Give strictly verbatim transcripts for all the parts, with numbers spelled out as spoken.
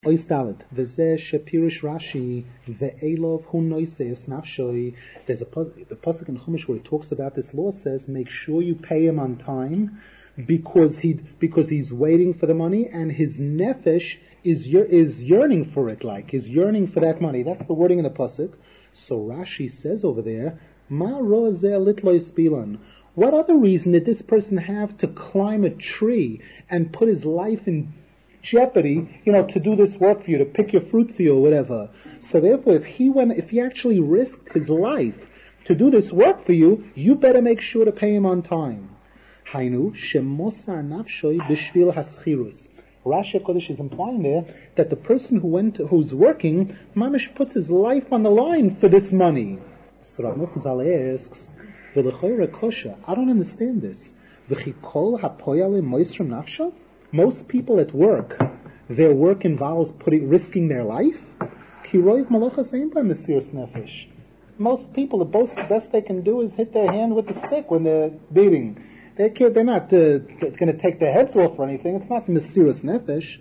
Ois Dalet, v'zeh shepirish Rashi, ve'elov hu noises nafshoi. There's a pos- the pasuk in Chumash where it talks about this law says, make sure you pay him on time, because he because he's waiting for the money, and his nefesh is is yearning for it, like is yearning for that money. That's the wording in the pasuk. So Rashi says over there, ma rozeh litlois bilan. What other reason did this person have to climb a tree and put his life in jeopardy, you know, to do this work for you, to pick your fruit for you or whatever? So therefore, if he went, if he actually risked his life to do this work for you, you better make sure to pay him on time. Hainu shemosa nafshoi b'shvil haschirus. Rashi Kodesh is implying there that the person who went, who's working, mamish puts his life on the line for this money. So Rav Nosson Zal asks, "V'lechoyre kosha, I don't understand this. V'chikol hapoyale moisram nafsho? Most people at work, their work involves putting, risking their life. Ki roiv malachas ein by mesiras nefesh. Most people, the best, the best they can do is hit their hand with the stick when they're beating. They can't, they're not uh, going to take their heads off or anything. It's not mesiras nefesh.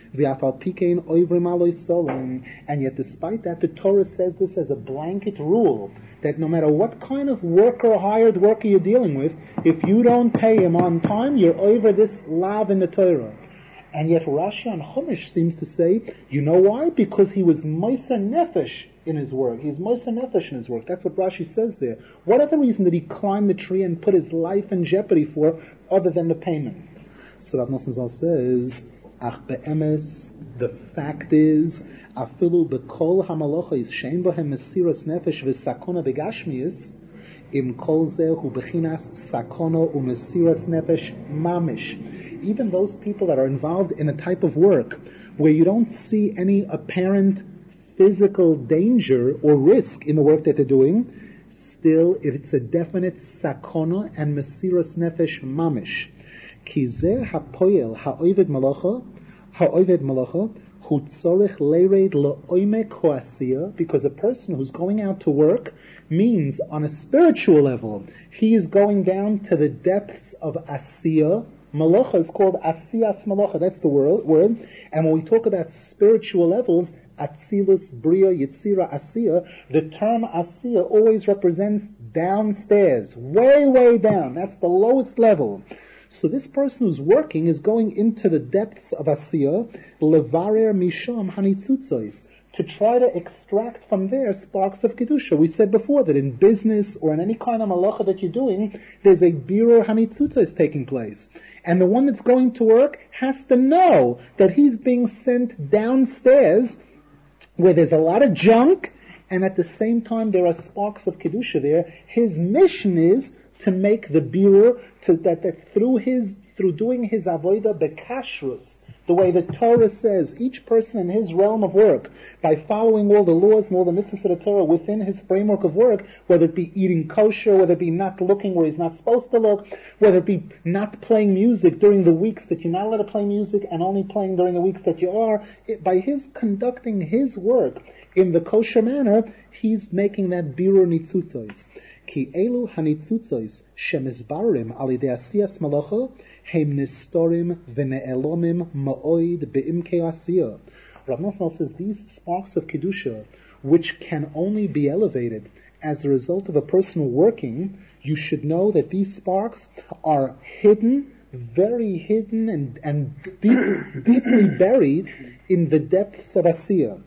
And yet despite that, the Torah says this as a blanket rule, that no matter what kind of worker or hired worker you're dealing with, if you don't pay him on time, you're over this lav in the Torah. And yet Rashi on Chumash seems to say, you know why? Because he was moiser nefesh in his work. He's moiser nefesh in his work. That's what Rashi says there. What other reason did he climb the tree and put his life in jeopardy for, other than the payment? So Rav Nosson Zal says, Ach be'emes, the fact is, afilu bekol hamalochos shein bohem mesiras nefesh v'sakona v'gashmius, im kol zeh hu bechinas sakona u'mesiras nefesh mamish. Even those people that are involved in a type of work where you don't see any apparent physical danger or risk in the work that they're doing, still it's a definite sakona and mesiras nefesh mamish. Ki zeh hapoyel ha'oived malacha, ha'oived malacha, hu tzorech leired la'oimek ho'asiyah, because a person who's going out to work means, on a spiritual level, he is going down to the depths of asiyah. Malacha is called asiyas malacha, that's the word, word. And when we talk about spiritual levels, Atzilus, Bria, Yitzira, Asiya, the term Asiya always represents downstairs, way, way down. That's the lowest level. So this person who's working is going into the depths of Asiya, levarer misham hanitzutzois, to try to extract from there sparks of Kedusha. We said before that in business or in any kind of malacha that you're doing, there's a birur hanitzutzois taking place. And the one that's going to work has to know that he's being sent downstairs where there's a lot of junk, and at the same time there are sparks of Kedusha there. His mission is to make the birur, to, that, that through his, through doing his avodah bekashrus, the way the Torah says, each person in his realm of work, by following all the laws and all the mitzvahs of the Torah within his framework of work, whether it be eating kosher, whether it be not looking where he's not supposed to look, whether it be not playing music during the weeks that you're not allowed to play music and only playing during the weeks that you are, it, by his conducting his work in the kosher manner, he's making that birur nitzutzos. Ki elu hanitzutzois shemizbarim alidei asiyas malacha hem nistorim v'ne'elomim ma'oid be'imkei asiyah. Rav Nosson says these sparks of Kedusha, which can only be elevated as a result of a person working, you should know that these sparks are hidden, very hidden and, and deep, deeply buried in the depths of Asiyah.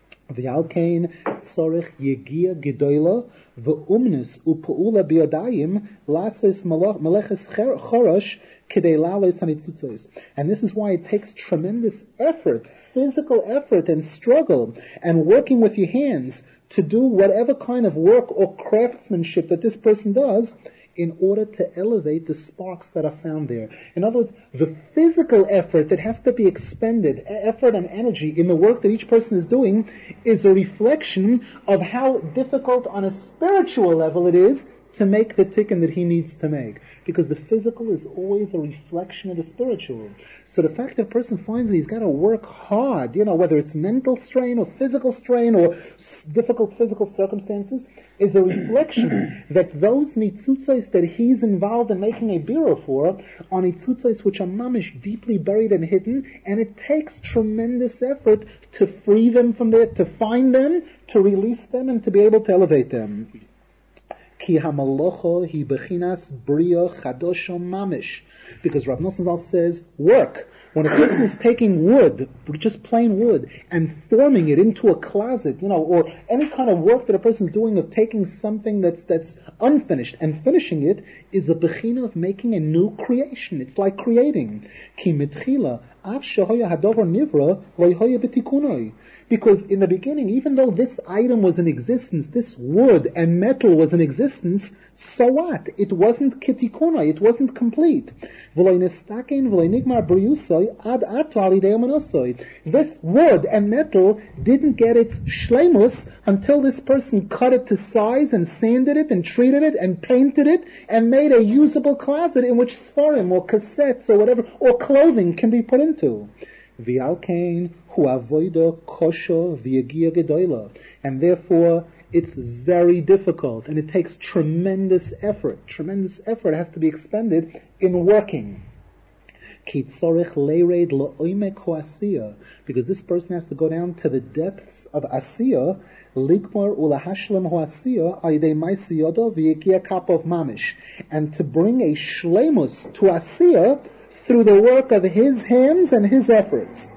V'alkein tzorech yegia gedoyla v'umnis u'pu'ula biyadayim lases meleches chorosh k'dei lales hanitzutzois. And this is why it takes tremendous effort, physical effort and struggle, and working with your hands to do whatever kind of work or craftsmanship that this person does, in order to elevate the sparks that are found there. In other words, the physical effort that has to be expended, effort and energy in the work that each person is doing, is a reflection of how difficult on a spiritual level it is to make the tikkun that he needs to make. Because the physical is always a reflection of the spiritual. So the fact that a person finds that he's got to work hard, you know, whether it's mental strain or physical strain or s- difficult physical circumstances, is a reflection that those nitzutzos that he's involved in making a bira for are nitzutzos which are mamish deeply buried and hidden, and it takes tremendous effort to free them from there, to find them, to release them, and to be able to elevate them. Ki hamalocha hi bechinas bria chadosha mamish. Because Rav Nosson Zal says, work. When a person is taking wood, just plain wood, and forming it into a closet, you know, or any kind of work that a person is doing of taking something that's that's unfinished and finishing it, is a bechina of making a new creation. It's like creating. Ki mitchila av shehoya hadover nivra loyhoya b'tikunoi. Because in the beginning, even though this item was in existence, this wood and metal was in existence, so what? It wasn't kitikuna, it wasn't complete. This wood and metal didn't get its shleimus until this person cut it to size and sanded it and treated it and painted it and made a usable closet in which sfarim or cassettes or whatever, or clothing can be put into. V'alkein hu avoida kosho v'yagia gedola, and therefore it's very difficult and it takes tremendous effort. Tremendous effort has to be expended in working. Ki tzorich leired la'oimek ha'asiyah, because this person has to go down to the depths of asiyah, ligmar ulahashlam ha'asiyah aydei ma'isiyodo v'yagia kapov mamish, and to bring a shleimus to asiyah through the work of his hands and his efforts.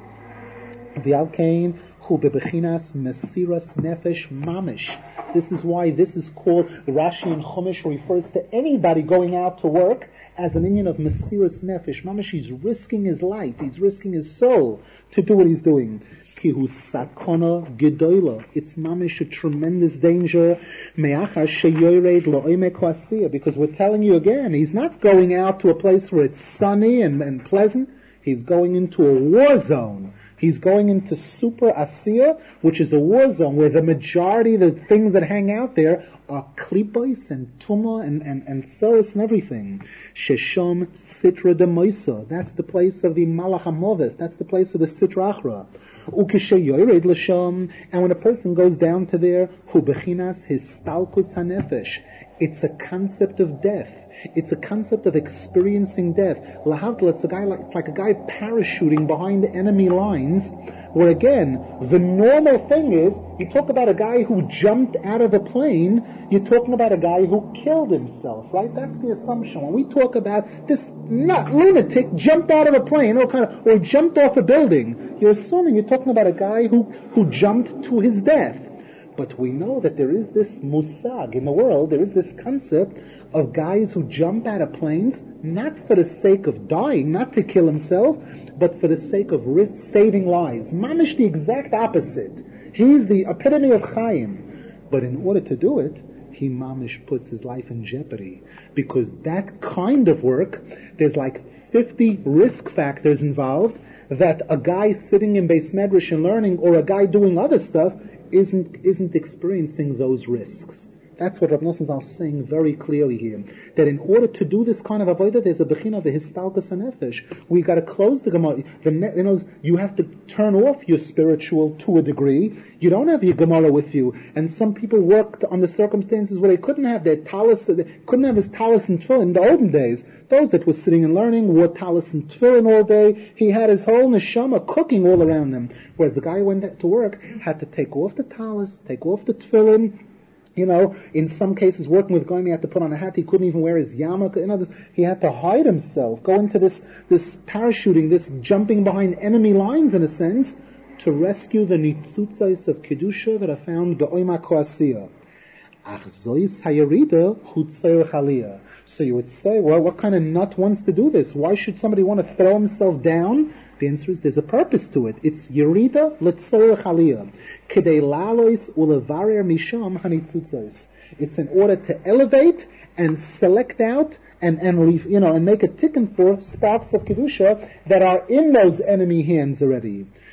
V'alkein hu bebechinas mesiras nefesh mamish. This is why this is called, Rashi in Chumash refers to anybody going out to work as an inyan of mesiras nefesh mamish. He's risking his life, he's risking his soul to do what he's doing. Ki hu sakona gedola. It's mamish a tremendous danger. Me'achar sheyored lo'omek ha'asiyah. Because we're telling you again, he's not going out to a place where it's sunny and, and pleasant. He's going into a war zone. He's going into super asiyah, which is a war zone where the majority of the things that hang out there are klipos and tuma and, and, and saris and everything. Sheshom sitra de moisa. That's the place of the malach hamoves. That's the place of the sitra achra. Ukesheyored l'sham. And when a person goes down to there, hu bechinas histalkus hanefesh. It's a concept of death. It's a concept of experiencing death. Lahavdil, it's a guy like, it's like a guy parachuting behind enemy lines, where again, the normal thing is, you talk about a guy who jumped out of a plane, you're talking about a guy who killed himself, right? That's the assumption. When we talk about this nut, lunatic jumped out of a plane, or kind of, or jumped off a building, you're assuming you're talking about a guy who, who jumped to his death. But we know that there is this musag in the world, there is this concept of guys who jump out of planes, not for the sake of dying, not to kill himself, but for the sake of risk, saving lives. Mamish the exact opposite. He's the epitome of Chaim. But in order to do it, he mamish puts his life in jeopardy. Because that kind of work, there's like fifty risk factors involved that a guy sitting in Beis Medrash and learning, or a guy doing other stuff, isn't isn't experiencing those risks. That's what Rav Nosson Zal is saying very clearly here. That in order to do this kind of avodah, there's a bechina of the histalkus hanefesh. We got to close the Gemara. The, you know, you have to turn off your spiritual to a degree. You don't have your Gemara with you. And some people worked on the circumstances where they couldn't have their talis, they couldn't have his talis and tefillin in the olden days. Those that were sitting and learning wore talis and tefillin all day. He had his whole neshama cooking all around them. Whereas the guy who went to work had to take off the talis, take off the tefillin. You know, in some cases, working with Goyim, he had to put on a hat. He couldn't even wear his yarmulke. You know, he had to hide himself, go into this this parachuting, this jumping behind enemy lines, in a sense, to rescue the nitzutzos of kedusha that are found be'oimak ha'asiyah. Ach zois hayarida hutzer chaliyah. So you would say, well, what kind of nut wants to do this? Why should somebody want to throw himself down? The answer is there's a purpose to it. It's yerida l'tzer chaliyah. Kedei lalois ulevarer misham hanitzutzos. It's in order to elevate and select out and, and you know, and make a tikkun for sparks of kedusha that are in those enemy hands already.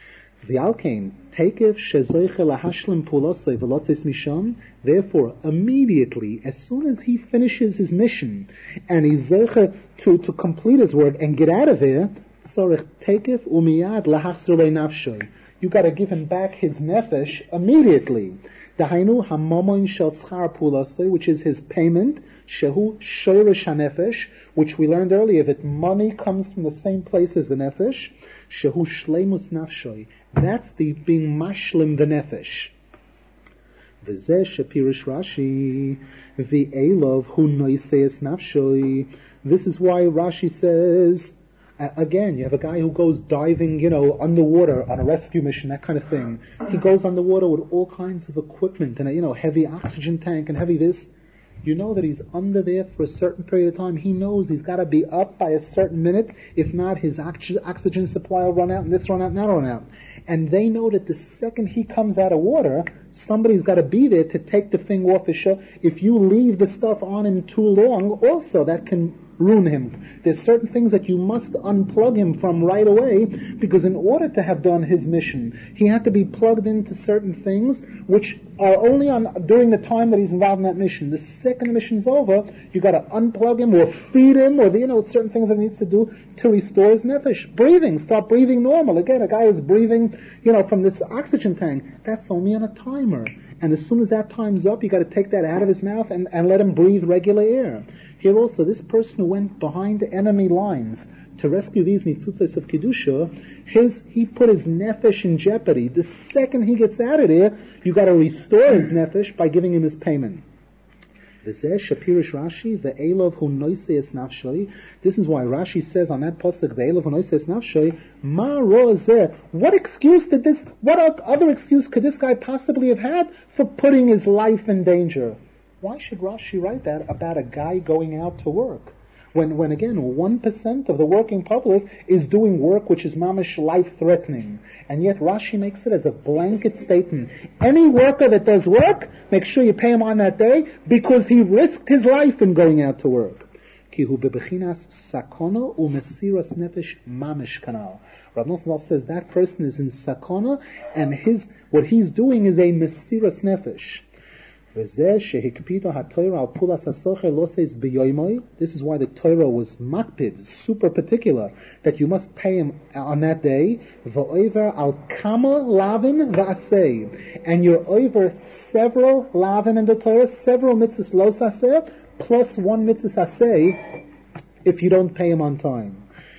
V'alkein, tekev shezoiche lahashlim pulosei v'lotzes misham. Therefore, immediately, as soon as he finishes his mission, and he's zoiche to, to complete his work and get out of there, tzorich tekev umiyad lahachzor nafshoy. You got to give him back his nefesh immediately. Dahainu hamomoin shel schar pulosei, which is his payment, shehu shoresh hanefesh, which we learned earlier that money comes from the same place as the nefesh, shehu shleimus nafshoy. That's the being mashlim the nefesh. V'zeh shepirish Rashi v'elov hu noiseis nafshoy. This is why Rashi says, uh, again, you have a guy who goes diving, you know, underwater on a rescue mission, that kind of thing. He goes underwater with all kinds of equipment and a, you know, heavy oxygen tank and heavy this. You know that he's under there for a certain period of time. He knows he's got to be up by a certain minute. If not, his oxygen supply will run out, and this run out, and that run out. And they know that the second he comes out of water, somebody's got to be there to take the thing off his show. If you leave the stuff on him too long, also that can ruin him. There's certain things that you must unplug him from right away, because in order to have done his mission, he had to be plugged into certain things which are only on during the time that he's involved in that mission. The second the mission's over, you got to unplug him or feed him, or the, you know certain things that he needs to do to restore his nefesh. Breathing, start breathing normal. Again, a guy who's breathing, you know, from this oxygen tank, that's only on a timer. And as soon as that time's up, you got to take that out of his mouth and, and let him breathe regular air. Here also, this person who went behind the enemy lines to rescue these nitzutzos of kedusha, his he put his nefesh in jeopardy. The second he gets out of there, you got to restore his nefesh by giving him his payment. This is Rashi, the Elov hu noiseis nafshoi. This is why Rashi says on that pasuk, the Elov hu noiseis nafshoi, ma rozeh. What excuse did this, what other excuse could this guy possibly have had for putting his life in danger? Why should Rashi write that about a guy going out to work? When, when again, one percent of the working public is doing work which is mamish life-threatening. And yet Rashi makes it as a blanket statement. Any worker that does work, make sure you pay him on that day, because he risked his life in going out to work. Kihu bebechinas sakona umesiras nefesh mamish kanal. Rav Nosson says that person is in sakona, and his, what he's doing is a mesiras nefesh. This is why the Torah was makpid, super particular, that you must pay him on that day. And you're over several lavim in the Torah, several mitzvahs los aseh, plus one mitzvah aseh, if you don't pay him on time.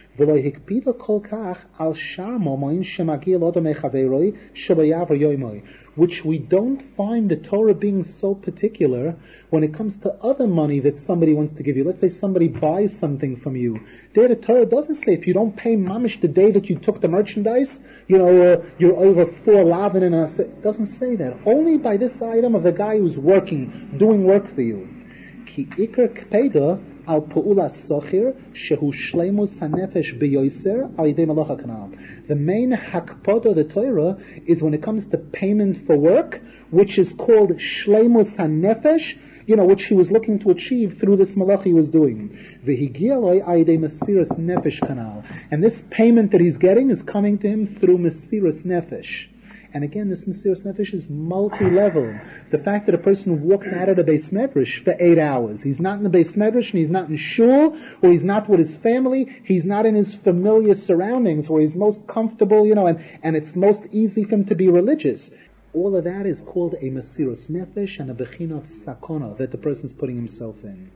Which we don't find the Torah being so particular when it comes to other money that somebody wants to give you. Let's say somebody buys something from you. There the Torah doesn't say if you don't pay mamish the day that you took the merchandise, you know, uh, you're over four lavin and a, it doesn't say that. Only by this item of the guy who's working, doing work for you. Ki ikar kpeda al pu'ula sochir shehu shleimus hanefesh beyoser al yidei malacha kanal. The main hakpoda of the Torah is when it comes to payment for work, which is called shleimus hanefesh, you know, which he was looking to achieve through this malacha he was doing. V'higialoi al yidei mesiras nefesh kanal. And this payment that he's getting is coming to him through mesiras nefesh. And again, this Mesiras Nefesh is multi-level. The fact that a person walked out of the Beis Medrash for eight hours, he's not in the Beis Medrash, and he's not in shul, or he's not with his family, he's not in his familiar surroundings, where he's most comfortable, you know, and, and it's most easy for him to be religious. All of that is called a Mesiras Nefesh and a Bechina of Sakona that the person's putting himself in.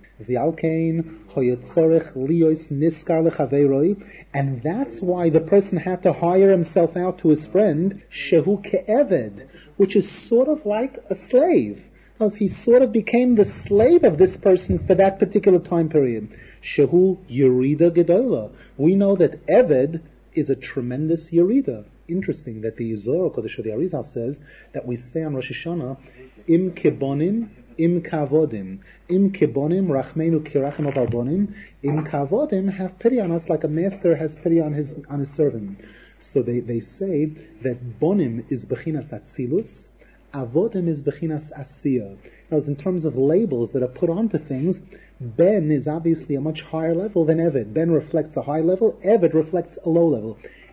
And that's why the person had to hire himself out to his friend, Shehu Ke'eved, which is sort of like a slave. Because he sort of became the slave of this person for that particular time period. Shehu Yerida Gedola. We know that Eved is a tremendous Yerida. Interesting that the Zohar Kodesh the Arizal says that we say on Rosh Hashanah, Im Kebonim, Im Kavodim. Im Kebonim, Rachmenu Kirachim of Albonim. Im Kavodim, have pity on us like a master has pity on his on his servant. So they, they say that Bonim is Bechinas Atzilus, Avodim is Bechinas Asiya. Now, in terms of labels that are put onto things, Ben is obviously a much higher level than Eved. Ben reflects a high level, Eved reflects a low level.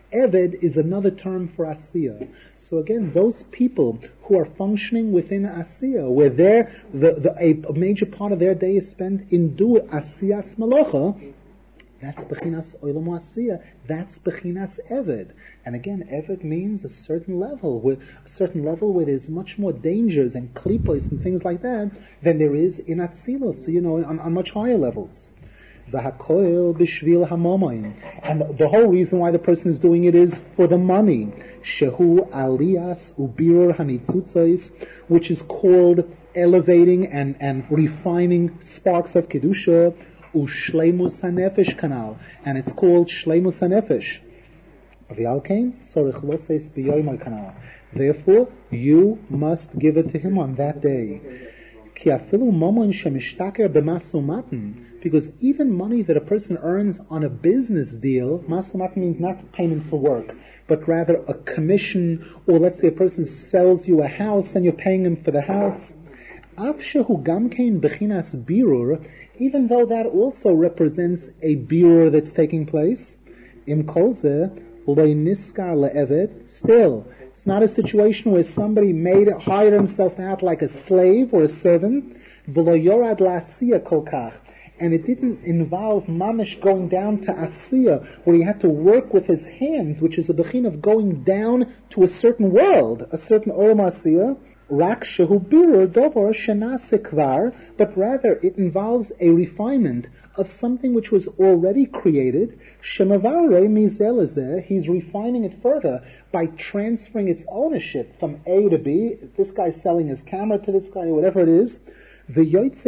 Eved is another term for Asiya. So again, those people who are functioning within Asiya, where they're, the, the, a, a major part of their day is spent in do Asiyas Malacha, that's Bechinas Olam Asiya, that's Bechinas Eved. And again, Eved means a certain level, where, a certain level where there's much more dangers and klipos and things like that than there is in Atzilos, so you know, on, on much higher levels. V'hakoil b'shvil hamomayin. And the whole reason why the person is doing it is for the money. Shehu aliyas ubirur hanitzutzos, which is called elevating and, and refining sparks of kedusha, ushleimus hanefesh kanal, and it's called shleimus hanefesh. V'alkein tzorich loses b'yoyma kanal. Therefore, you must give it to him on that day. Ki afilu momon shemishtaker b'masumatin. Because even money that a person earns on a business deal, masumat means not payment for work, but rather a commission, or let's say a person sells you a house and you're paying him for the house. Av shehu gamkein bechinas birur, even though that also represents a birur that's taking place, im kol zeh lo niskar le'eved, still, it's not a situation where somebody made hired himself out like a slave or a servant, v'lo yorad la'asiya kol kach. And it didn't involve mamish going down to asiya, where he had to work with his hands, which is a bechin of going down to a certain world, a certain olam asiya. Rak shehu birur dovar shenase kvar, but rather it involves a refinement of something which was already created. Shemavare mizelazeh, he's refining it further by transferring its ownership from A to B. This guy's selling his camera to this guy, or whatever it is. And there's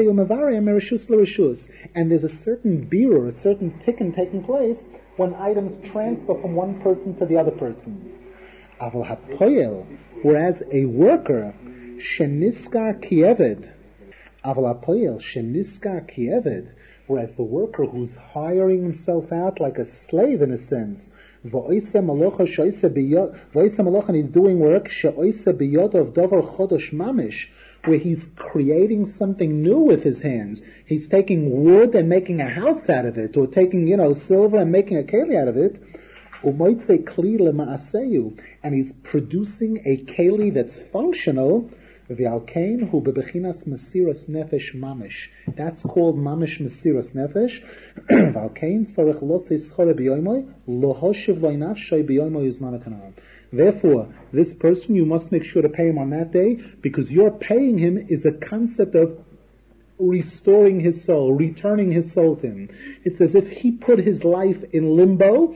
a certain birur, a certain tikkun taking place when items transfer from one person to the other person. Whereas a worker, sheniskar kieved, whereas the worker who's hiring himself out like a slave in a sense, and he's doing work, where he's creating something new with his hands. He's taking wood and making a house out of it, or taking, you know, silver and making a keli out of it. And he's producing a keli that's functional. That's called mamish mesiras nefesh. Therefore, this person, you must make sure to pay him on that day, because your paying him is a concept of restoring his soul, returning his soul to him. It's as if he put his life in limbo,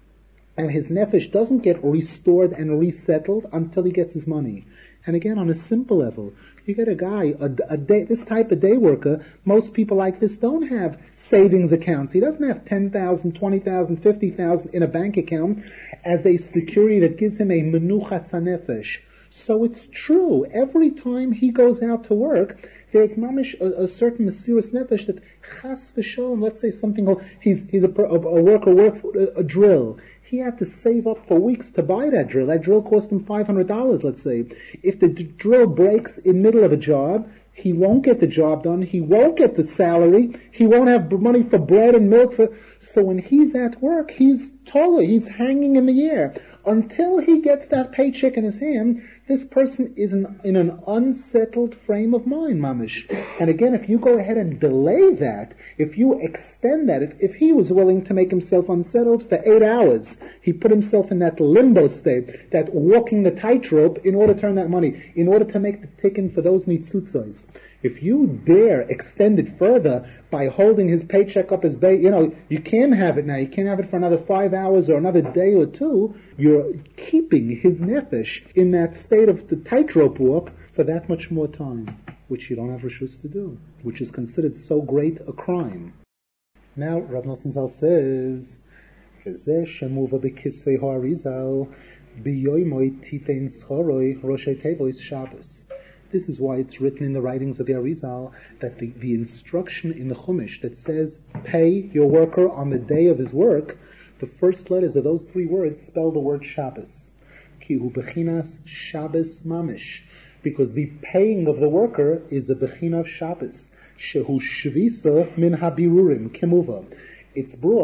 and his nefesh doesn't get restored and resettled until he gets his money. And again, on a simple level, you get a guy, a, a day, this type of day worker, most people like this don't have savings accounts. He doesn't have ten thousand, twenty thousand, fifty thousand in a bank account as a security that gives him a menuchas hanefesh. So it's true, every time he goes out to work, there's mamish a, a certain mesiras nefesh that chas v'sholom, let's say something, he's, he's a, a, a worker works with a, a drill. He had to save up for weeks to buy that drill. That drill cost him five hundred dollars, let's say. If the d- drill breaks in the middle of a job, he won't get the job done. He won't get the salary. He won't have money for bread and milk. For So when he's at work, he's taller. He's hanging in the air. Until he gets that paycheck in his hand, this person is in, in an unsettled frame of mind, mamish. And again, if you go ahead and delay that, if you extend that, if, if he was willing to make himself unsettled for eight hours, he put himself in that limbo state, that walking the tightrope in order to earn that money, in order to make the tikkun for those nitzutzos. If you dare extend it further by holding his paycheck up his bay, you know, you can't have it now, you can't have it for another five hours or another day or two, you're keeping his nefesh in that state of the tightrope walk for that much more time, which you don't have reshus to do, which is considered so great a crime. Now, Rav Nosson Zal says, "V'zeh shemuva b'kisvei ha'arizal b'yoymoi tifein schoroi roshei tevois Shabbos." This is why it's written in the writings of the Arizal that the, the instruction in the Chumash that says, pay your worker on the day of his work, the first letters of those three words spell the word Shabbos. Ki hu bechinas Shabbos mamish. Because the paying of the worker is a bechina of Shabbos. Shehu shvisa min habirurim kemuva. It's brought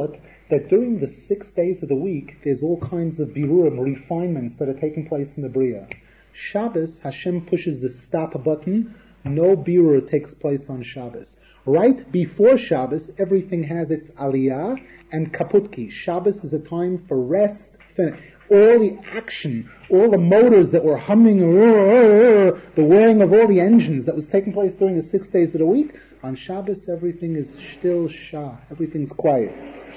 that during the six days of the week, there's all kinds of birurim, refinements that are taking place in the Bria. Shabbos, Hashem pushes the stop button. No birur takes place on Shabbos. Right before Shabbos, everything has its aliyah and kaputki. Shabbos is a time for rest. All the action, all the motors that were humming, the whirring of all the engines that was taking place during the six days of the week, on Shabbos everything is still shah, everything's quiet.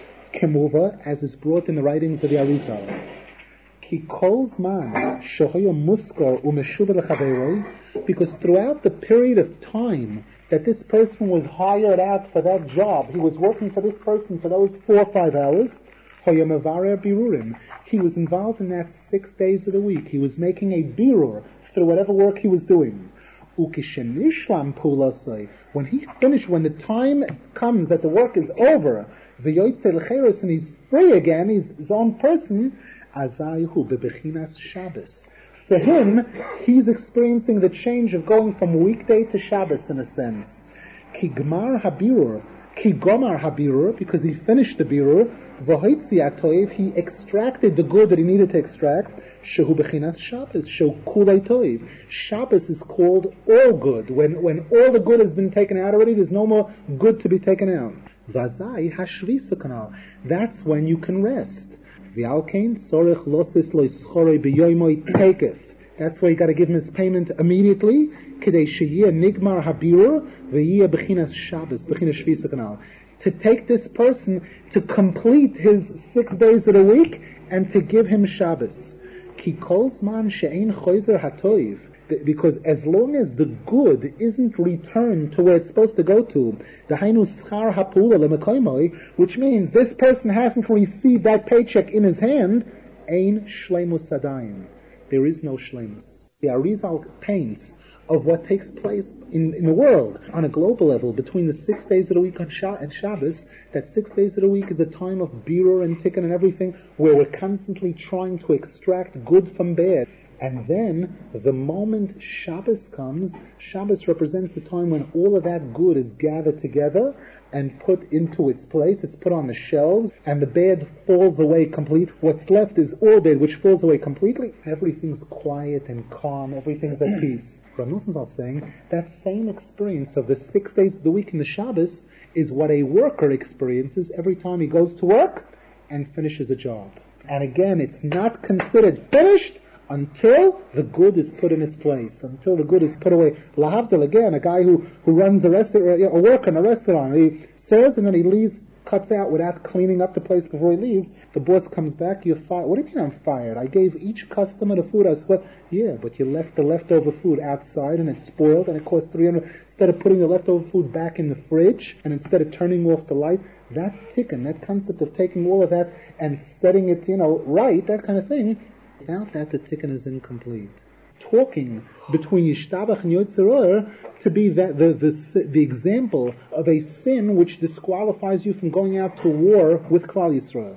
Kemuva, as is brought in the writings of the Arizal. Ki kol zman shehoya muskar umeshuv lechaveroi, because throughout the period of time that this person was hired out for that job, he was working for this person for those four or five hours, hoya mevarer birurim, he was involved in that six days of the week. He was making a birur through whatever work he was doing. Ukishenishlam pulasai, when he finished, when the time comes that the work is over, v'yoytze l'cheres, and he's free again, he's his own person, azayhu bebechinas Shabbos. For him, he's experiencing the change of going from weekday to Shabbos in a sense. Ki gmar habirur, ki gomar habirur, because he finished the birur, v'hoitzi atoiv, he extracted the good that he needed to extract, shehu bechinas Shabbos, shehu kulei toiv. Shabbos is called all good. When when all the good has been taken out already, there's no more good to be taken out. Vazai hashvisa kanal. That's when you can rest. V'alkein sorech losis lo ischorei b'yoymoi tekef. That's why you got to give him his payment immediately. Kidei sheyeh nigmar habirur v'yeh bechinas Shabbos, bechinas shvisa kanal. To take this person to complete his six days of the week and to give him Shabbos. Ki kol zman she'ein choizer hatoiv. Because as long as the good isn't returned to where it's supposed to go to, dahainu schar hapula lemekoymoi, which means this person hasn't received that paycheck in his hand, ein shleimus adayim. There is no shleimus. The Arizal paints of what takes place in, in the world on a global level between the six days of the week on Sha- and Shabbos. That six days of the week is a time of birur and tikkun and everything, where we're constantly trying to extract good from bad. And then, the moment Shabbos comes, Shabbos represents the time when all of that good is gathered together and put into its place. It's put on the shelves, and the bad falls away complete. What's left is all bad, which falls away completely. Everything's quiet and calm. Everything's at peace. Rav Nosson is saying that same experience of the six days of the week in the Shabbos is what a worker experiences every time he goes to work and finishes a job. And again, it's not considered finished until the good is put in its place, until the good is put away. Lahavdil, again, a guy who, who runs a restaurant, a worker in a restaurant, he serves and then he leaves, cuts out without cleaning up the place before he leaves. The boss comes back, you're fired. What do you mean I'm fired? I gave each customer the food I sweat. Yeah, but you left the leftover food outside and it's spoiled and it cost three hundred dollars. Instead of putting the leftover food back in the fridge and instead of turning off the light, that tikkun, that concept of taking all of that and setting it, you know, right, that kind of thing, without that, the tikkun is incomplete. Talking between Yishtabach and Yotzeror to be that the, the the example of a sin which disqualifies you from going out to war with Klal Yisrael.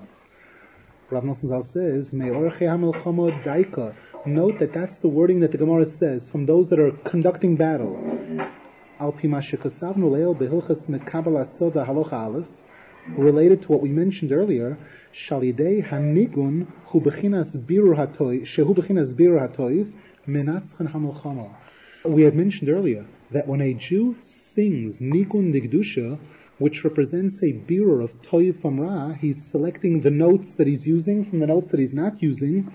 Rav Nosson Zal says, Me'orchei HaMelchama Daika. Note that that's the wording that the Gemara says from those that are conducting battle. Al pi ma shekosavnu leil behilchas mekabel asoda halacha aleph, related to what we mentioned earlier, Shalidei hanigun hu bechinas birur hatoiv, shehu bechinas birur hatoiv, menatzchen hamilchama. We had mentioned earlier that when a Jew sings nigun digdusha, which represents a birur of toiv from ra, he's selecting the notes that he's using from the notes that he's not using.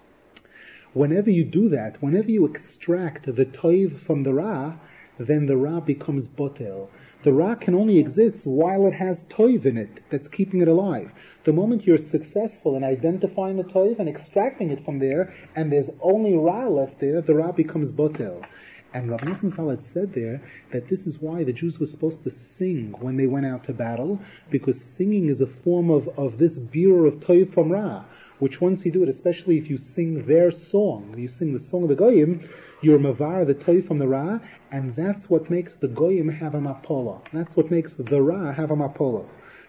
Whenever you do that, whenever you extract the toiv from the ra, then the ra becomes botel. The ra can only exist while it has toiv in it that's keeping it alive. The moment you're successful in identifying the toiv and extracting it from there, and there's only ra left there, the ra becomes botel. And Rav Nosson Zal had said there that this is why the Jews were supposed to sing when they went out to battle, because singing is a form of, of this birur of toiv from ra, which once you do it, especially if you sing their song, you sing the song of the Goyim, you're mavar the toiv from the ra, and that's what makes the Goyim have a mapola. That's what makes the ra have a mapola.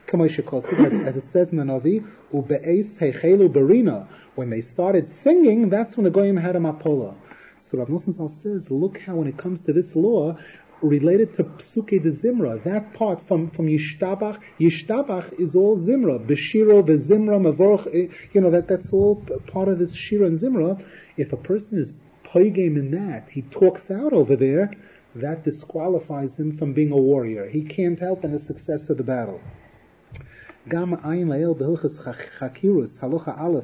As, as it says in the Navi, ube'es heichelu berina. When they started singing, that's when the Goyim had a mapola. So Rav Nosson Zal says, look how when it comes to this law, related to Psuke de Zimra, that part from, from Yishtabach. Yishtabach is all Zimra. Beshiro, Bezimra, Mavorch, you know, that, that's all part of this Shira and Zimra. If a person is poigim in that, he talks out over there, that disqualifies him from being a warrior. He can't help in the success of the battle. Gam ayin la'el behilchas chakirus, halacha aleph,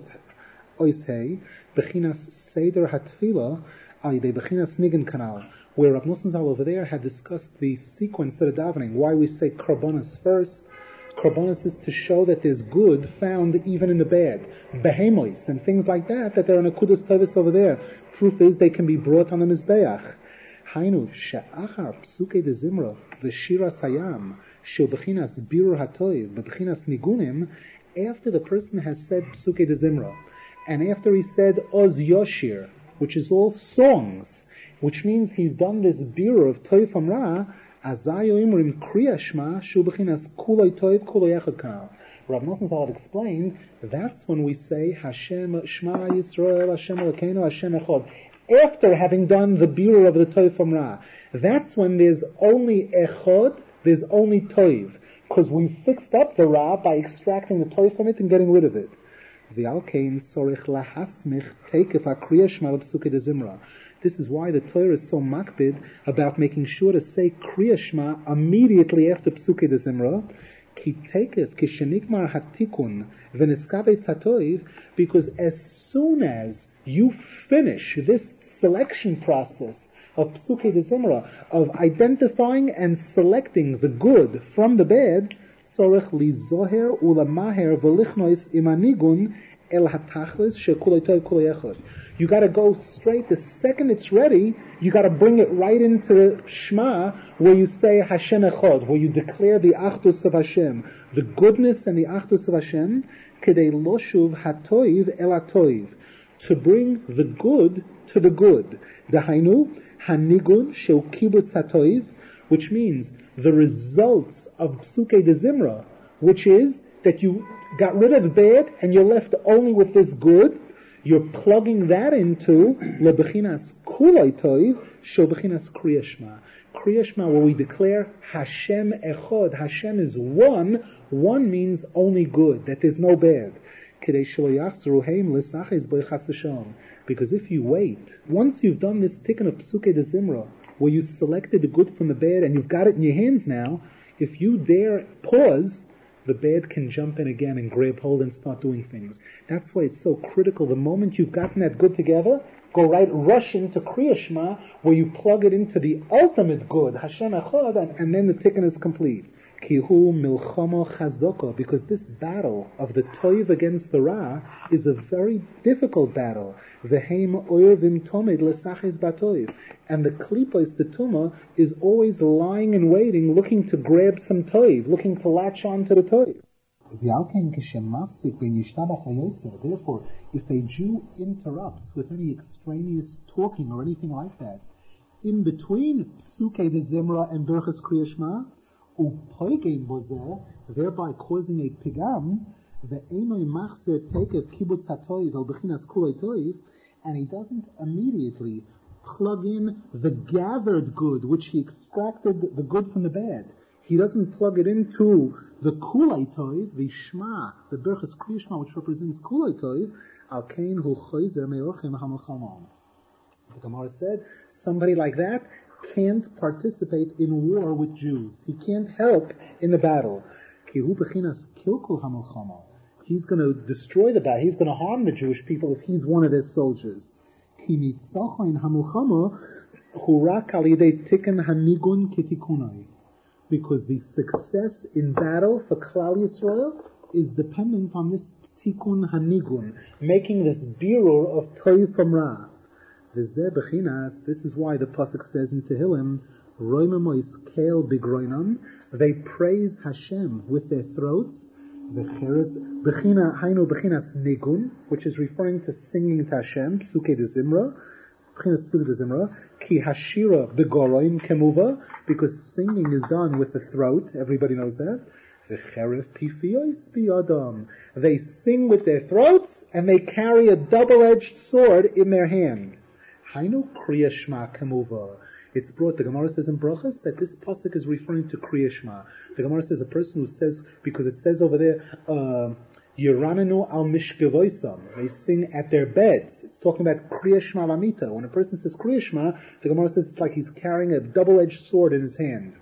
ois hei, bechinas seder hatfila, ayde bechinas nigen kanal, where Rav Nosson Zal over there had discussed the sequence of the davening, why we say korbanos first. Korbanos is to show that there's good found even in the bad. Behemois and things like that, that there are nekudas tovos over there. Proof is they can be brought on the mizbeach. Hainu she'achar psuke de zimra v'shira sayam shel bechinas birur hatoiv bechinas nigunim. After the person has said psuke de zimra, and after he said oz yoshir, which is all songs, which means he's done this birur of toiv from ra. Azayo imrim kriya shma shu bechinas kuloi toiv kuloi echad kanal. Rav Nosson Zal had explained, that's when we say Hashem Shema Yisrael Hashem Elokeinu Hashem Echad. After having done the birur of the toiv from ra, that's when there's only echad, there's only toiv, because we fixed up the ra by extracting the toiv from it and getting rid of it. V'alkein tzorich lahasmich teikef hakriya shma l'psuke de zimra. This is why the Torah is so makbid about making sure to say Kriya Shema immediately after Psuke de Zimra. Ki teikef ki shenikmar hatikun v'niskavetz hatoiv, because as soon as you finish this selection process of Psuke de Zimra, of identifying and selecting the good from the bad, tzorech lizoher ulamaher v'lichnois imanigun el hatachlis shekulei toiv kulei echad. You got to go straight. The second it's ready, you got to bring it right into the Shema, where you say Hashem Echad, where you declare the Achdus of Hashem, the goodness and the Achdus of Hashem, Kedei Loshuv Hatoiv El Hatoiv, to bring the good to the good. Dahainu Hanigun Shel Kibbutz Hatoiv, which means the results of Psuke de Zimra, which is that you got rid of the bad and you're left only with this good. You're plugging that into lebechinas kuloi toiv shel bechinas kriya shma. Kriya shma, where we declare Hashem echad. Hashem is one. One means only good, that there's no bad. Kedei shelo yachzru heim l'sachis b'chas Hashem. Because if you wait, once you've done this tikkun of Psuke de Zimra, where you selected the good from the bad and you've got it in your hands now, if you dare pause, the bad can jump in again and grab hold and start doing things. That's why it's so critical. The moment you've gotten that good together, go right, rush into Kriya Shema, where you plug it into the ultimate good, Hashem Echad, and, and then the tikkun is complete. Kihu milchama chazoko, because this battle of the toiv against the ra is a very difficult battle. V'heim oirvim tomid lesaches batoiv, and the klipos, the tuma, is always lying in waiting, looking to grab some toiv, looking to latch on to the toiv. Therefore, if a Jew interrupts with any extraneous talking or anything like that, in between Psuke de Zimra and Berchas Kriya Shema, upoigim bozer, thereby causing a pigam, ve'enoi machzer tekev kibbutz hatoiv el bechinas kulei toiv, and he doesn't immediately plug in the gathered good, which he extracted the good from the bad. He doesn't plug it into the kulei toiv, the shma, the berchas kriya shma, which represents kulei toiv. Al kein hu choizer me'orchim hamilchamon. The Gemara said, somebody like that can't participate in war with Jews. He can't help in the battle. Ki hu bechinas kilkul hamilchama. He's going to destroy the battle. He's going to harm the Jewish people if he's one of their soldiers. Ki nitzacha in hamilchama hu rak al yedei tikkun hanigun kitikunai. Because the success in battle for Klal Yisrael is dependent on this tikkun hanigun, making this birur of toiv from ra. This is why the pasuk says in Tehillim, "Roimamois kel bigroinam." They praise Hashem with their throats. Bechina hainu bechinas nigun, which is referring to singing to Hashem. Psuke de Zimra, bechinas psuke de Zimra. Ki hashira begoroin kemuva, because singing is done with the throat. Everybody knows that. V'cherev pifiyos biyadam. They sing with their throats and they carry a double-edged sword in their hand. Hainu kriya shma kemuva. It's brought, the Gemara says in Brachas, that this pasuk is referring to Kriya Shema. The Gemara says a person who says, because it says over there, uh, Yeranenu al mishkevoisam. They sing at their beds. It's talking about Kriya Shema Vamita. When a person says Kriya Shema, the Gemara says it's like he's carrying a double-edged sword in his hand.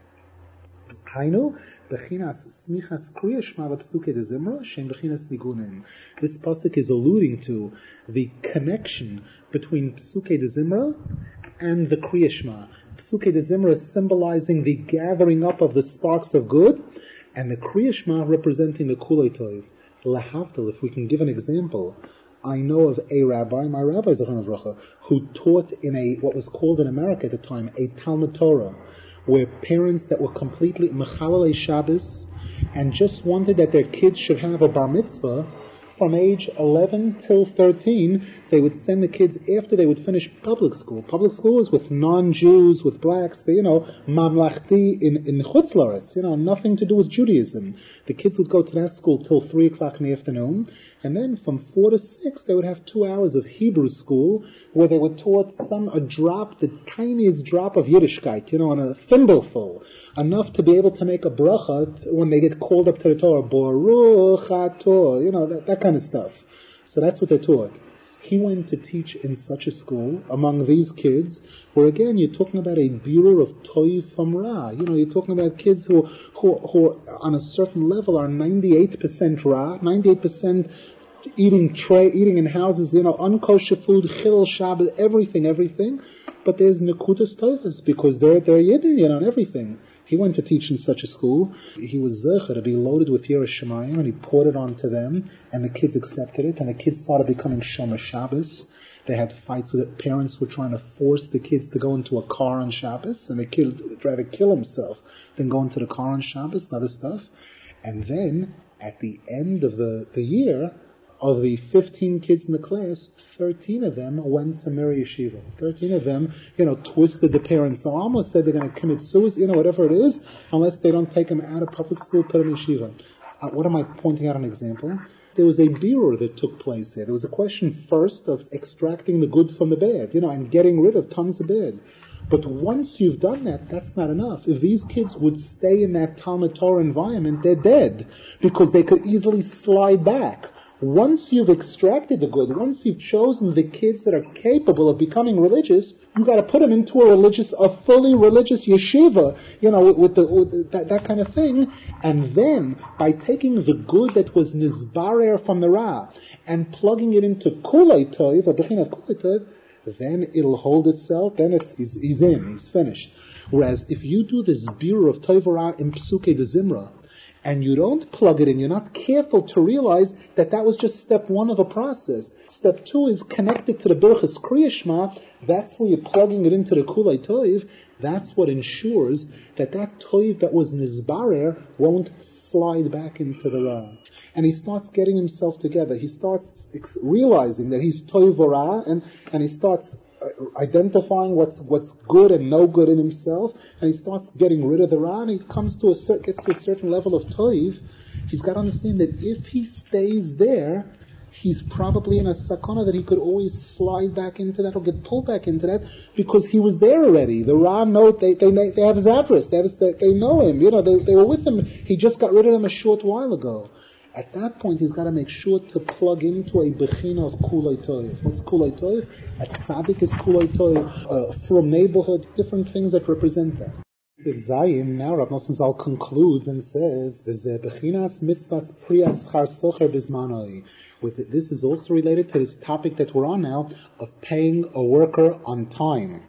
Hainu, bechinas smichas Kriya Shema v'psuke de Zimra, shem bechinas nigunin. This pasuk is alluding to the connection between Psuke de Zimra and the Kriya Shema. Psuke de Zimra is symbolizing the gathering up of the sparks of good, and the Kriya Shema representing the Kulei Tov. Lahavdil, if we can give an example, I know of a rabbi, my rabbi Zechron Avracha, who taught in a, what was called in America at the time, a Talmud Torah, where parents that were completely Mechalelei Shabbos and just wanted that their kids should have a bar mitzvah, from age eleven till thirteen, they would send the kids after they would finish public school. Public school is with non-Jews, with blacks, they, you know, mamlachti in, in Chutz La'aretz, you know, nothing to do with Judaism. The kids would go to that school till three o'clock in the afternoon, and then from four to six, they would have two hours of Hebrew school, where they were taught some, a drop, the tiniest drop of Yiddishkeit, you know, on a thimbleful, enough to be able to make a bracha when they get called up to the Torah, Baruch Atah, you know, that, that kind of stuff. So that's what they're taught. He went to teach in such a school among these kids, where again you're talking about a birur of toiv from ra. You know, you're talking about kids who, who, who on a certain level are ninety-eight percent ra, ninety-eight percent eating tray, eating in houses, you know, unkosher food, chilul Shabbat, everything, everything. But there's nekudas toivas because they're they're yidden, you know, and everything. He went to teach in such a school. He was zecher to be loaded with Yiras Shamayim, and he poured it onto them, and the kids accepted it, and the kids started becoming Shomer Shabbos. They had fights with it. Parents were trying to force the kids to go into a car on Shabbos, and the kid would rather kill himself than go into the car on Shabbos and other stuff. And then, at the end of the, the year, of the fifteen kids in the class, thirteen of them went to Mir Yeshiva. thirteen of them, you know, twisted the parents' arm or said they're going to commit suicide, you know, whatever it is, unless they don't take them out of public school, put them in Yeshiva. Uh, what am I pointing out an example? There was a birur that took place here. There was a question first of extracting the good from the bad, you know, and getting rid of tons of bad. But once you've done that, that's not enough. If these kids would stay in that Talmud Torah environment, they're dead, because they could easily slide back. Once you've extracted the good, once you've chosen the kids that are capable of becoming religious, you got to put them into a religious, a fully religious yeshiva, you know, with, with the with that, that kind of thing. And then, by taking the good that was nizbarer from the ra and plugging it into kulei tov, a bechin of kulei tov, then it'll hold itself. Then it's he's, he's in, he's finished. Whereas if you do this birur of tov ra in psuke de zimra, and you don't plug it in, you're not careful to realize that that was just step one of a process. Step two is connected to the Birchas Kriya Shema. That's where you're plugging it into the Kulei Toiv. That's what ensures that that Toiv that was Nizbarer won't slide back into the Ra. And he starts getting himself together. He starts ex- realizing that he's Toiv Ra, and, and he starts identifying what's what's good and no good in himself, and he starts getting rid of the ra, and he comes to a cer- gets to a certain level of toiv. He's got to understand that if he stays there, he's probably in a sakana that he could always slide back into that or get pulled back into that, because he was there already. The ra know they they they have his address. They have his, they know him. You know, they they were with him. He just got rid of them a short while ago. At that point, he's got to make sure to plug into a bechina of kulei toiv. What's kulei toiv? A tzaddik is kulei toiv. Uh, from neighborhood, different things that represent that. If Zayin, now Rav Nosson Zal concludes and says, "V'zeh bechinas mitzvahs priyas schar socher bizmanoi." With this is also related to this topic that we're on now of paying a worker on time.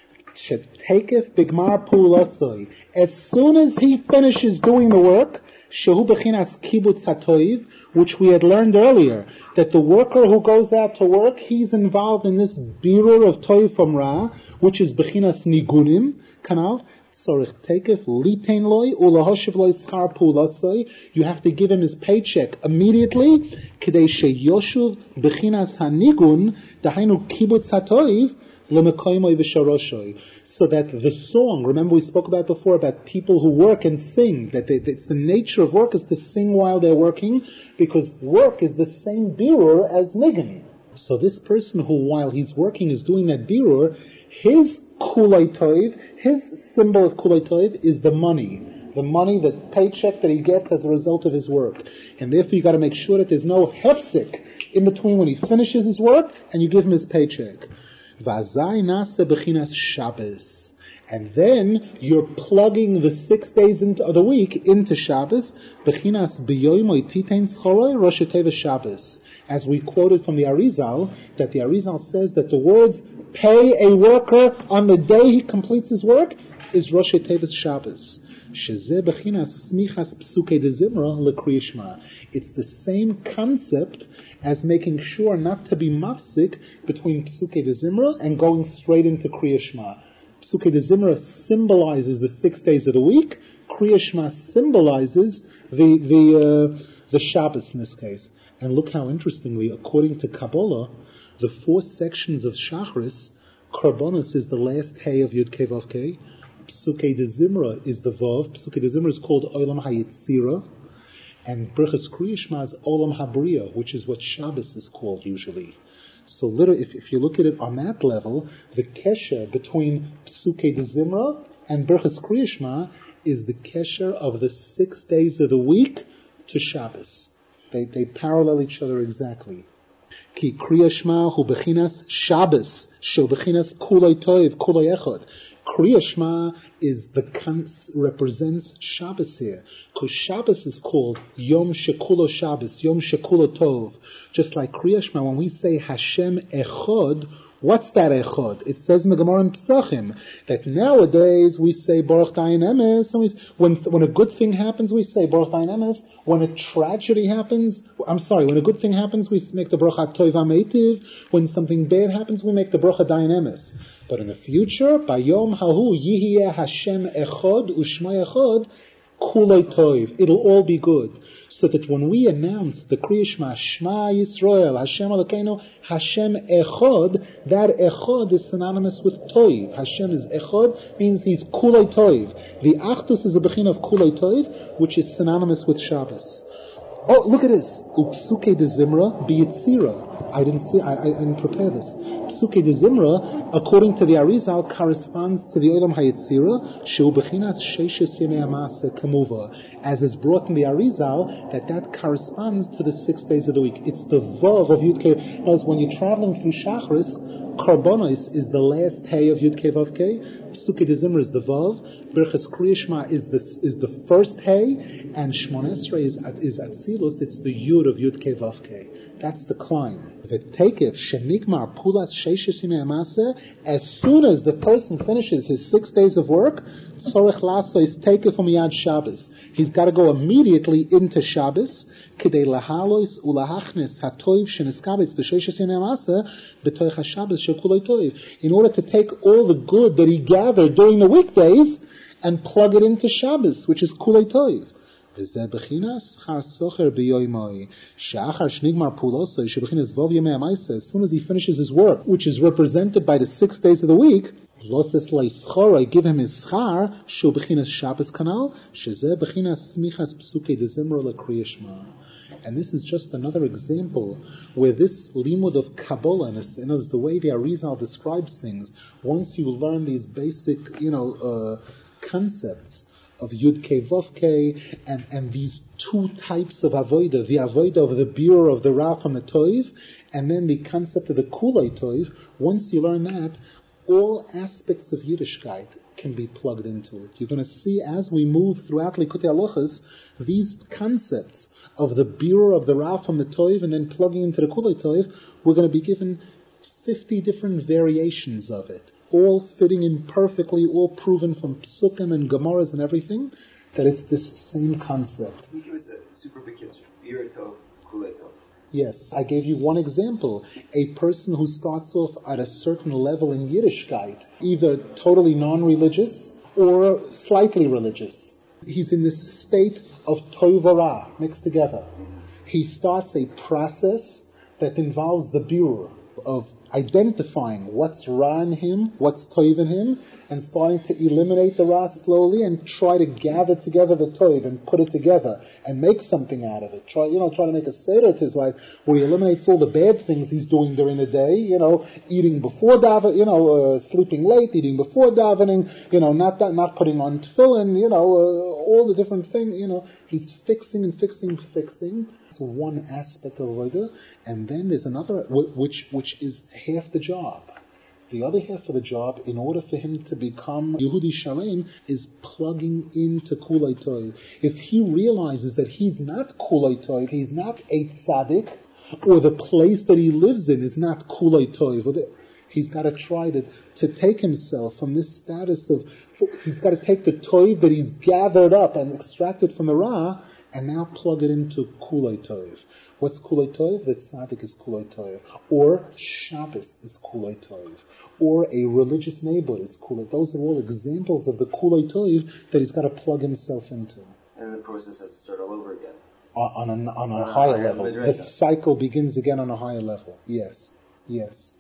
Shetakef bigmar pulasoi. As soon as he finishes doing the work, Shehu bechinas kibutz hatoiv, which we had learned earlier, that the worker who goes out to work, he's involved in this birur of toiv from ra, which is bechinas nigunim, kanal, tzorich tekef litein loy, ulahoshiv loy schar pulasoi. You have to give him his paycheck immediately, kedei sheyoshuv bechinas hanigun, dahainu kibutz hatoiv, so that the song, remember we spoke about before about people who work and sing, that they, it's the nature of work is to sing while they're working, because work is the same birur as nigun. So this person who while he's working is doing that birur, his kulei toiv. His symbol of kulei toiv is the money. The money, the paycheck that he gets as a result of his work. And therefore you got to make sure that there's no hefsek in between when he finishes his work and you give him his paycheck. Vazai nase bechinas Shabbos. And then you're plugging the six days into, of the week into Shabbos. Bechinas biyoymoi titein schoroi Rosh Teva Shabbos. As we quoted from the Arizal, that the Arizal says that the words, pay a worker on the day he completes his work, is Rosh Teva's Shabbos. It's the same concept as making sure not to be mafsik between Psukei de Zimra and going straight into Kriya Shema. Psukei de Zimra symbolizes the six days of the week. Kriya Shema symbolizes the the uh, the Shabbos in this case. And look how interestingly, according to Kabbalah, the four sections of Shachris, Karbonos is the last hay of Yud Kei Vav Kei. Psukei de Zimra is the Vav. Psukei de Zimra is called Olam HaYetzira. And Birchas Kriya Shema is Olam HaBriya, which is what Shabbos is called usually. So literally, if, if you look at it on that level, the kesher between Psukei de Zimra and Birchas Kriya Shema is the kesher of the six days of the week to Shabbos. They, they parallel each other exactly. Ki Kriya Shema hu bechinas Shabbos, shu bechinas kulei toiv, kulei echad. Kriya Shema is the cons, represents Shabbos here. Because Shabbos is called Yom Shekulo Shabbos, Yom Shekulo Tov. Just like Kriya Shema, when we say Hashem Echad, what's that Echad? It says in the Gemara in Pesachim that nowadays we say Baruch Dayan Emes, and we, when, when a good thing happens, we say Baruch Dayan Emes. When a tragedy happens, I'm sorry, when a good thing happens, we make the Baruch HaTov HaMeitiv. When something bad happens, we make the Baruch Dayan Emes. But in the future, Bayom Hahu Yihiyeh Hashem Echad Ushma Echad Kulei Tov. It'll all be good. So that when we announce the Kriya Shema, Shema Yisrael, Hashem Elokeinu, Hashem Echad, that Echad is synonymous with Toiv. Hashem is Echad, means he's Kulei Toiv. The Achdus is a bechin of Kulei Toiv, which is synonymous with Shabbos. Oh, look at this. Upsuke de Zimra biyitzira. I didn't see, I, I didn't prepare this. Psuke de Zimra, according to the Arizal, corresponds to the Olam HaYetzira, Shu Bechinas Sheishes Yemei HaMaaseh Kemuva. As is brought in the Arizal, that that corresponds to the six days of the week. It's the Vav of Yud Kei. Because when you're traveling through Shachris, Karbonos is the last hay of Yud Kei Vav Kei. Psuke de Zimra is the Vav. Birchas Kriya Shema is the, is the first hay. And Shmon Esrei is, is Atzilus. It's the Yud of Yud Kei Vav Kei. That's the climb. V'tekev shenigmar pulas sheishes yimei hamaseh. As soon as the person finishes his six days of work, tzorech laso is tekev umiyad Shabbos. He's got to go immediately into Shabbos. Kidei lahalois ulahachnes hatoiv sheniskabetz b'sheishes yimei hamaseh b'toich haShabbos shekulei toiv. In order to take all the good that he gathered during the weekdays and plug it into Shabbos, which is kulei toiv. As soon as he finishes his work, which is represented by the six days of the week, I give him his schar, and this is just another example where this limud of Kabbalah, and you know, the way the Arizal describes things, once you learn these basic, you know, uh, concepts of Yud Kei Vav Kei, and, and these two types of avodah, the avodah of the biur of the Ra from the Toiv, and then the concept of the Kulei Toiv. Once you learn that, all aspects of Yiddishkeit can be plugged into it. You're going to see as we move throughout Likutei Halachos, these concepts of the biur of the Ra from the Toiv, and then plugging into the Kulei Toiv, we're going to be given fifty different variations of it, all fitting in perfectly, all proven from psukim and gemaras and everything, that it's this same concept. Can you give us a super big kids, biur tov, kulei tov? Yes, I gave you one example. A person who starts off at a certain level in Yiddishkeit, either totally non-religious or slightly religious. He's in this state of toivara mixed together. He starts a process that involves the biur of identifying what's Ra in him, what's Toiv in him, and starting to eliminate the Ra slowly and try to gather together the Toiv and put it together and make something out of it. Try, you know, try to make a seder to his life where he eliminates all the bad things he's doing during the day, you know, eating before davening, you know, uh, sleeping late, eating before davening, you know, not not putting on tefillin, you know, uh, all the different things, you know, he's fixing and fixing and fixing. It's one aspect of Avodah, and then there's another, which which is half the job. The other half of the job, in order for him to become Yehudi Shalem, is plugging into Kulei Tov. If he realizes that he's not Kulei Tov, he's not a tzaddik, or the place that he lives in is not Kulei Tov, he's got to try to, to take himself from this status of, he's got to take the Tov that he's gathered up and extracted from the Ra, and now plug it into Kulei Tov. What's Kulei Tov? That tzaddik is Kulei Tov. Or Shabbos is Kulei Tov. Or a religious neighbor is Kulei. Those are all examples of the Kulei Tov that he's got to plug himself into. And the process has to start all over again. On, on, a, on a on higher, higher level. The cycle begins again on a higher level. Yes. Yes.